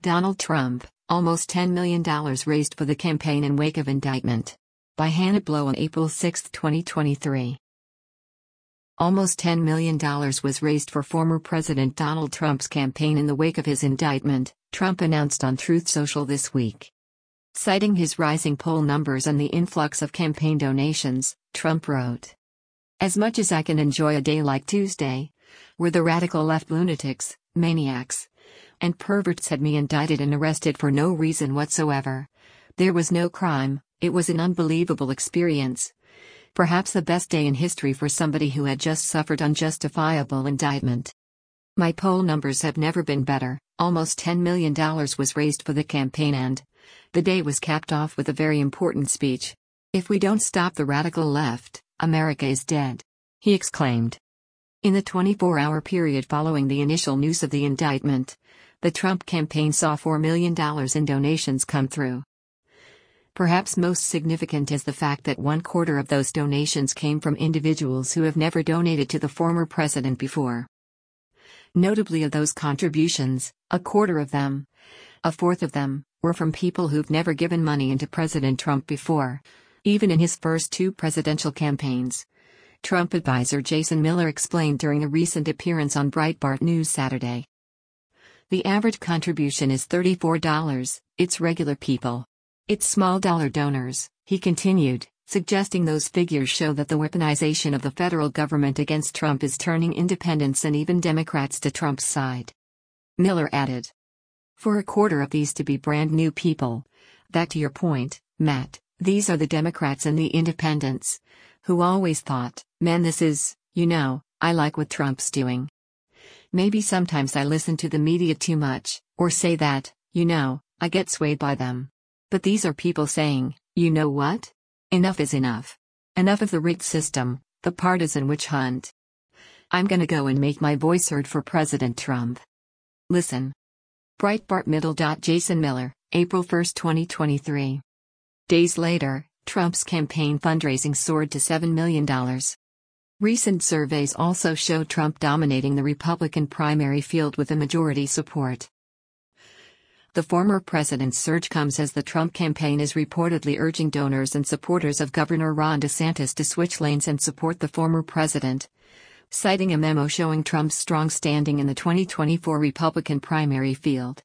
Donald Trump, almost $10 million raised for the campaign in wake of indictment. By Hannah Blow on April 6, 2023. Almost $10 million was raised for former President Donald Trump's campaign in the wake of his indictment, Trump announced on Truth Social this week. Citing his rising poll numbers and the influx of campaign donations, Trump wrote, "As much as I can enjoy a day like Tuesday, where the radical left lunatics, maniacs, and perverts had me indicted and arrested for no reason whatsoever. There was no crime, it was an unbelievable experience. Perhaps the best day in history for somebody who had just suffered unjustifiable indictment. My poll numbers have never been better." Almost $10 million was raised for the campaign and the day was capped off with a very important speech. "If we don't stop the radical left, America is dead," he exclaimed. In the 24-hour period following the initial news of the indictment, the Trump campaign saw $4 million in donations come through. Perhaps most significant is the fact that 1/4 of those donations came from individuals who have never donated to the former president before. Notably, of those contributions, 1/4 of them, 1/4 of them, were from people who've never given money into President Trump before, even in his first 2 presidential campaigns. Trump advisor Jason Miller explained during a recent appearance on Breitbart News Saturday. "The average contribution is $34, it's regular people. It's small-dollar donors," he continued, suggesting those figures show that the weaponization of the federal government against Trump is turning independents and even Democrats to Trump's side. Miller added, "For 1/4 of these to be brand new people. Back to your point, Matt, these are the Democrats and the independents, who always thought, man, this is, I like what Trump's doing. Maybe sometimes I listen to the media too much, or say that, I get swayed by them. But these are people saying, you know what? Enough is enough. Enough of the rigged system, the partisan witch hunt. I'm gonna go and make my voice heard for President Trump. Listen." Breitbart Middle. Jason Miller, April 1, 2023. Days later, Trump's campaign fundraising soared to $7 million. Recent surveys also show Trump dominating the Republican primary field with a majority support. The former president's surge comes as the Trump campaign is reportedly urging donors and supporters of Governor Ron DeSantis to switch lanes and support the former president, citing a memo showing Trump's strong standing in the 2024 Republican primary field.